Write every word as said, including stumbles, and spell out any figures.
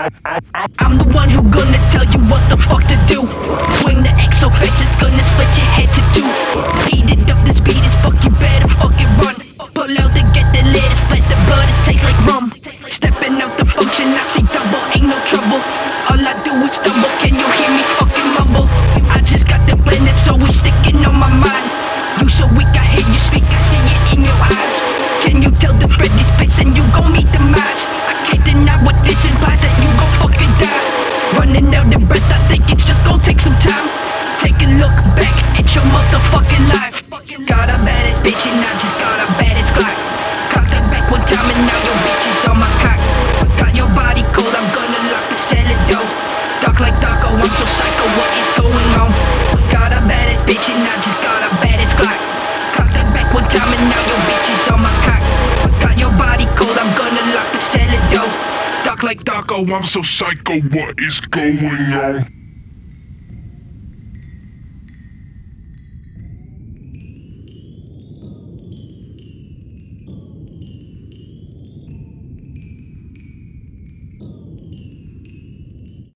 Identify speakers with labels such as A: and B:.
A: I'm the one who gonna tell you what the fuck to do. Swing the X so fast it's gonna split your head to two. Heated up, the speed is fuck, you better fucking run. Pull out to get the lid, split the blood, it tastes like rum. Stepping out the function, I see double, ain't no trouble. All I do is stumble, can you hear me fucking mumble? I just got the blend, it's always sticking on my mind. You so weak, I hear you speak, I see it in your eyes. Can you tell the Freddy spits and you gon' meet the mice? I can't deny what this implies, that you gon' fucking die. Running out of breath, I think it's just gon' take some time. Take a look back at your motherfucking life. Got a baddest bitch and I just got a baddest Glock. Cocked it back one time and now your bitch is on my cock. Got your body cold, I'm gonna lock the cellar door. Dark like Darko, I'm so psycho, what is going on? Got a baddest bitch and I just got a baddest Glock. Cocked it back one time and now your bitch is on my cock. Got your body cold, I'm gonna lock the cellar door. Dark like Darko, I'm so psycho, what is going on?